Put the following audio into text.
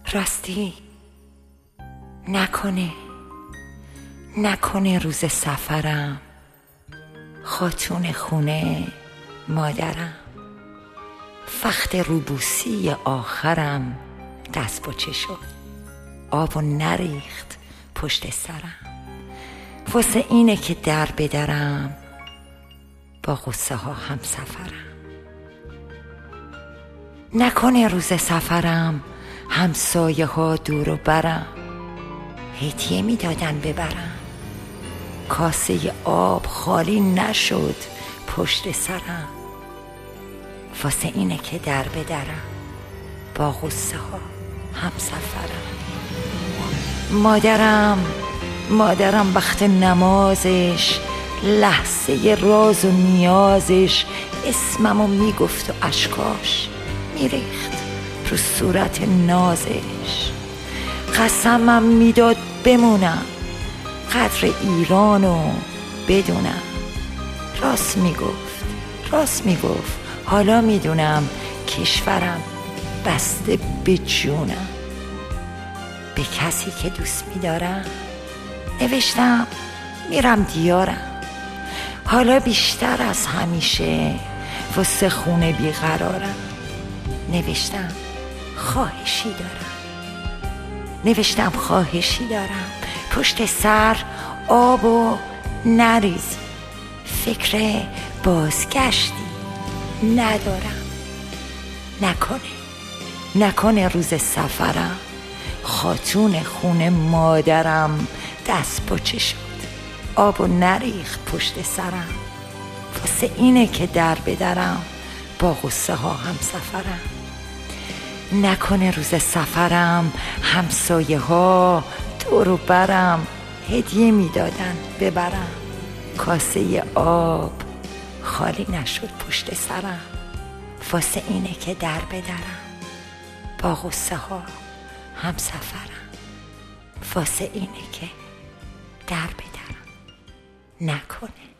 راستی نکنه روز سفرم خاتون خونه مادرم، وقت روبوسی آخرم دست پاچه شد، آب و نریخت پشت سرم، واسه اینه که در بدرم با غصه ها هم سفرم. نکنه روز سفرم همسایه ها دور و برم هدیه میدادن ببرم، کاسه آب خالی نشد پشت سرم، واسه اینه که در بدرم با غصه ها هم سفرم. مادرم وقت نمازش لحظه راز و نیازش اسممو میگفت و اشکاش میریخت رو صورت نازش، قسمم میداد بمونم قدر ایرانو بدونم، راست میگفت حالا میدونم کشورم بسته به جونم. به کسی که دوست میدارم نوشتم میرم دیارم، حالا بیشتر از همیشه واسه خونه بیقرارم. نوشتم خواهشی دارم پشت سر آب و نریزی، فکر بازگشتی ندارم. نکنه روز سفرم خاتون خونه مادرم دست پاچه شد، آب و نریخت پشت سرم، واسه اینه که در بدرم با غصه ها هم سفرم. نکنه روز سفرم همسایه ها دور و برم هدیه میدادن ببرم، کاسه آب خالی نشد پشت سرم، واسه اینه که در بدرم با غصه ها هم سفرم، واسه اینه که در بدرم. نکنه